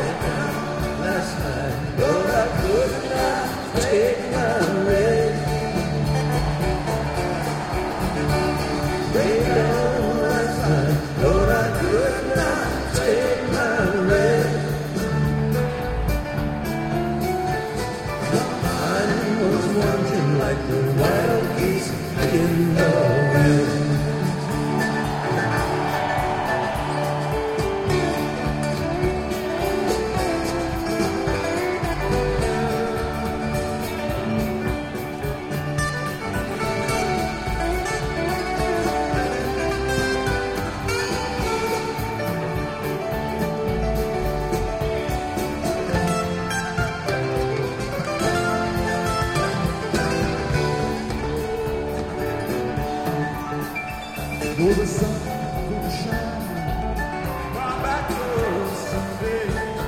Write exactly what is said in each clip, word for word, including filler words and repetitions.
lay down last night, but I could not take my rest. Lay down last night, but I could not take my rest. My mind was wandering like the wild geese in the wind. Oh, the sun will shine right back home someday.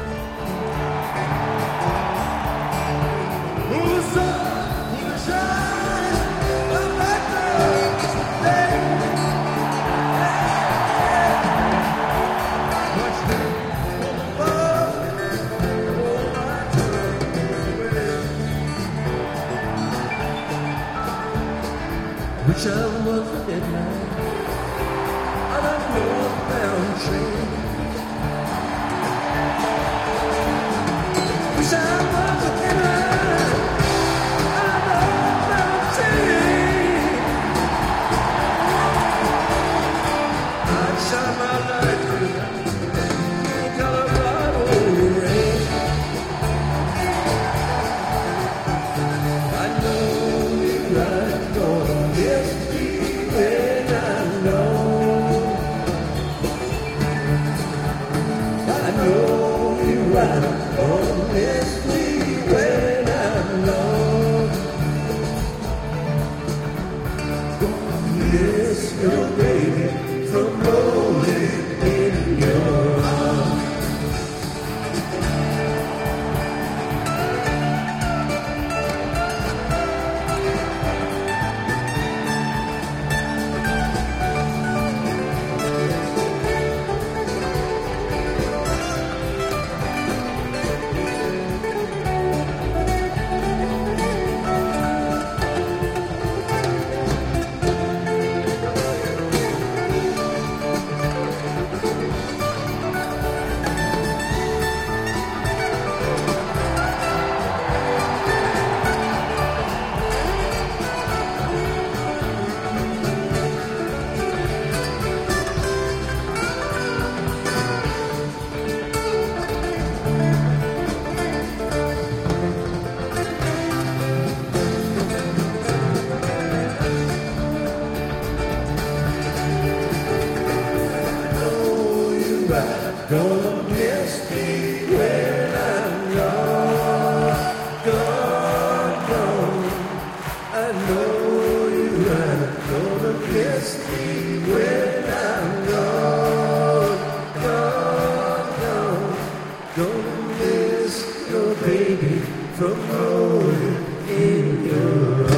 Oh, the sun will shine right back home someday. Watch me from above, hold my tongue away. Wish I was a dead man on a northbound train. Wish I was a dead man on a northbound train. I'd shine my light through the Colorado rain. I know you're right, gonna miss me when I know. I know you're right, gonna miss me when I'm alone. Gonna miss your baby from rolling in your arms. Gonna miss me when I'm gone, gone, gone. I know you're right. Gonna miss me when I'm gone, gone, gone. Gonna miss your baby from rolling in your arms.